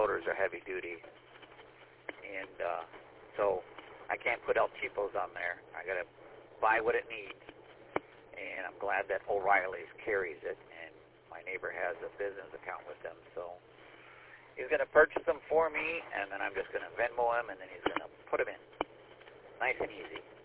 motors are heavy duty, and so I can't put El Cheapos on there. I got to buy what it needs, and I'm glad that O'Reilly's carries it, and my neighbor has a business account with them, so he's going to purchase them for me, and then I'm just going to Venmo him, and then he's going to put them in. Nice and easy.